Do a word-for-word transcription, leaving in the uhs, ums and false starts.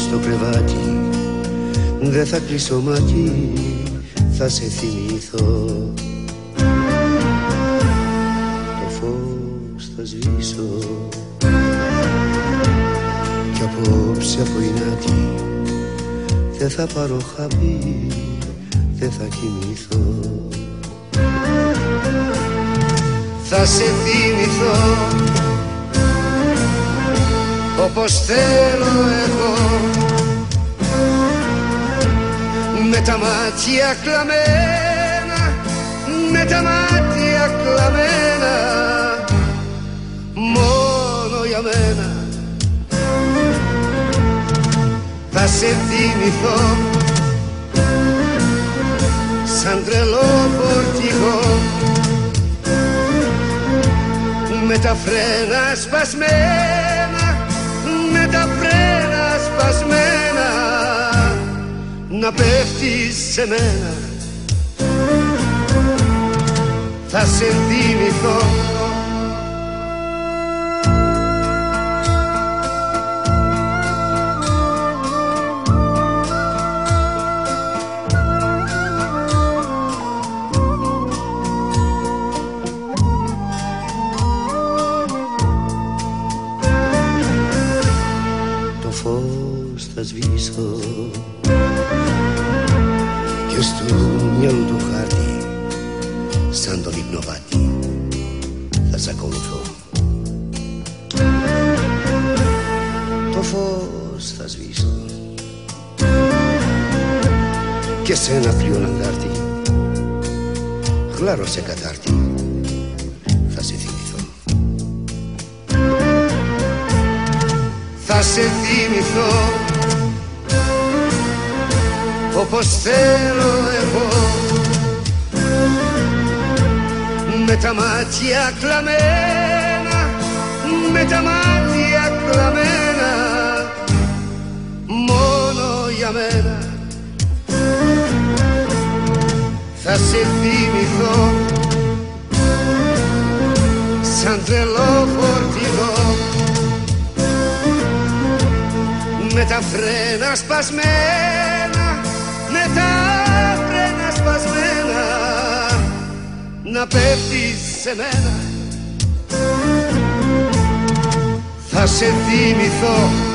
στο κρεβάτι, δεν θα κλείσω μάτι, θα σε θυμηθώ. Το φως θα σβήσω κι απόψε από ινάτι δεν θα πάρω χάπι, δεν θα κοιμηθώ. Θα σε θυμηθώ όπως θέλω εγώ, με τα μάτια κλαμμένα, με τα μάτια κλαμμένα, μόνο για μένα. Θα σε θυμηθώ σαν τρελό φορτηγό, με τα φρένα σπασμένα, με τα φρένα σπασμένα, να πέφτεις σε μένα. Θα σε θυμηθώ θα σβήσω και στο μυαλό του χάρτη σαν τον υπνοβάτη θα σ' ακολουθώ. Το φως θα σβήσω και σε ένα πλοίο λαγκάρτη γλάρω σε κατάρτι θα σε θυμηθώ. Θα σε θυμηθώ όπως θέλω εγώ, με τα μάτια κλαμμένα, με τα μάτια κλαμμένα, μόνο για μένα. Θα σε θυμηθώ σαν τρελό φορτηγό, με τα φρένα σπασμένα, με τα φρένα σπασμένα, να πέφτεις σε μένα. Θα σε θυμηθώ